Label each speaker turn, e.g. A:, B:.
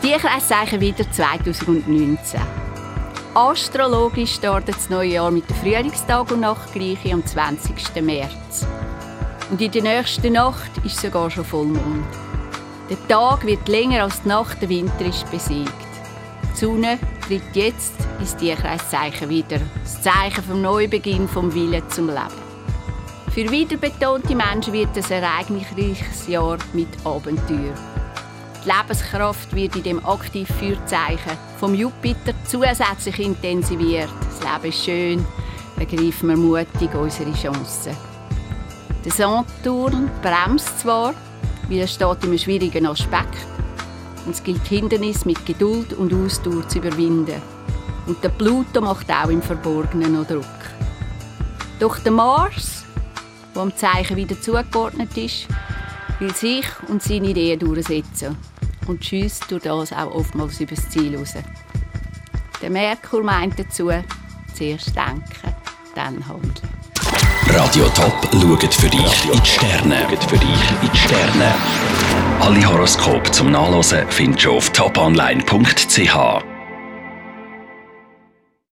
A: Tierkreiszeichen wieder 2019. Astrologisch startet das neue Jahr mit der Frühlingstag- und Nachtgleiche am 20. März. Und in der nächsten Nacht ist sogar schon Vollmond. Der Tag wird länger als die Nacht, der Winter ist besiegt. Die Sonne tritt jetzt ins Tierkreiszeichen wieder. Das Zeichen vom Neubeginn, vom Willen zum Leben. Für wiederbetonte Menschen wird es ein ereignisreiches Jahr mit Abenteuer. Die Lebenskraft wird in dem Aktiv-Feuerzeichen vom Jupiter zusätzlich intensiviert. Das Leben ist schön, ergreifen wir mutig unsere Chancen. Der Saturn bremst zwar, weil er steht in einem schwierigen Aspekt. Und es gilt Hindernisse mit Geduld und Ausdauer zu überwinden. Und der Pluto macht auch im Verborgenen noch Druck. Doch der Mars, der am Zeichen wieder zugeordnet ist, will sich und seine Ideen durchsetzen und schiesst durch das auch oftmals über das Ziel raus. Der Merkur meint dazu, zuerst denken, dann handeln.
B: Radio Top schaut für dich in die Sterne. Alle Horoskope zum Nachlesen findest du auf toponline.ch.